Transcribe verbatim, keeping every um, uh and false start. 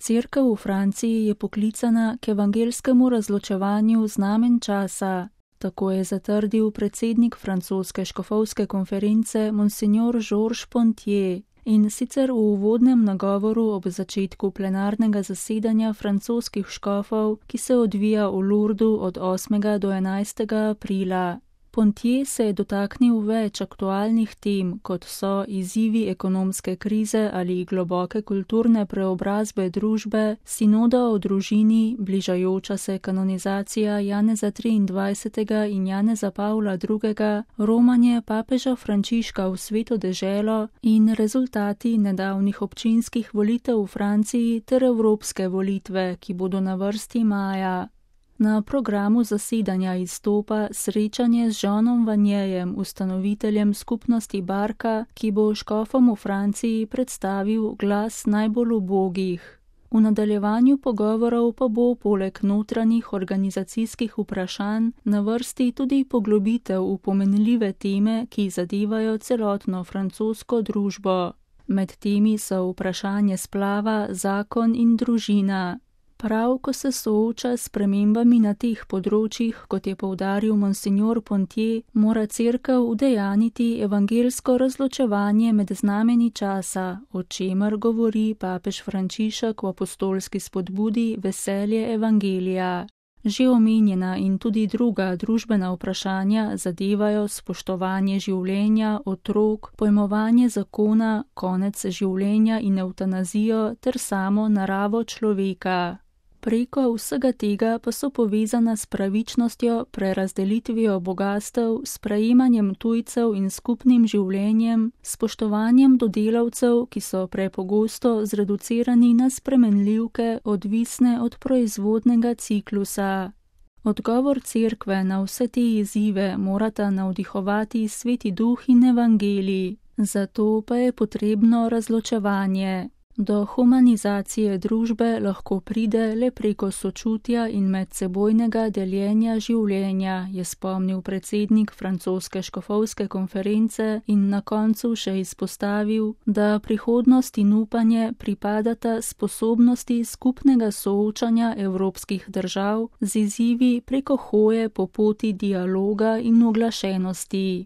Cerkev v Franciji je poklicana k evangeljskemu razločevanju znamen časa. Tako je zatrdil predsednik francoske škofovske konference Monsignor Georges Pontier, in sicer v uvodnem nagovoru ob začetku plenarnega zasedanja francoskih škofov, ki se odvija v Lourdu od osmega do enajstega aprila. Pontier se je dotaknil več aktualnih tem, kot so izzivi ekonomske krize ali globoke kulturne preobrazbe družbe, sinoda o družini, bližajoča se kanonizacija Janeza triindvajsetega in Janeza Pavla drugega, romanje papeža Frančiška v Sveto deželo in rezultati nedavnih občinskih volitev v Franciji ter evropske volitve, ki bodo na vrsti maja. Na programu zasedanja izstopa srečanje z Jeanom Vanjejem, ustanoviteljem skupnosti Barka, ki bo škofom v Franciji predstavil glas najbolj ubogih. V nadaljevanju pogovorov pa bo poleg notranjih organizacijskih vprašanj na vrsti tudi poglobitev v pomenljive teme, ki zadevajo celotno francosko družbo. Med temi so vprašanje splava, zakon in družina. Prav, ko se sooča s spremembami na teh področjih, kot je poudaril Monsignor Pontier, mora cerkev udejaniti evangeljsko razločevanje med znameni časa, o čemer govori papež Frančišek v apostolski spodbudi Veselje evangelija. Že omenjena in tudi druga družbena vprašanja zadevajo spoštovanje življenja, otrok, pojmovanje zakona, konec življenja in evtanazijo ter samo naravo človeka. Preko vsega tega pa so povezana s pravičnostjo, prerazdelitvijo bogastev, sprejemanjem tujcev in skupnim življenjem, spoštovanjem do delavcev, ki so prepogosto zreducirani na spremenljivke, odvisne od proizvodnega ciklusa. Odgovor cerkve na vse te izzive morata navdihovati Sveti Duh in evangelij, zato pa je potrebno razločevanje. Do humanizacije družbe lahko pride le preko sočutja in medsebojnega deljenja življenja, je spomnil predsednik francoske škofovske konference in na koncu še izpostavil, da prihodnost in upanje pripadata sposobnosti skupnega soočanja evropskih držav z izzivi preko hoje po poti dialoga in uglašenosti.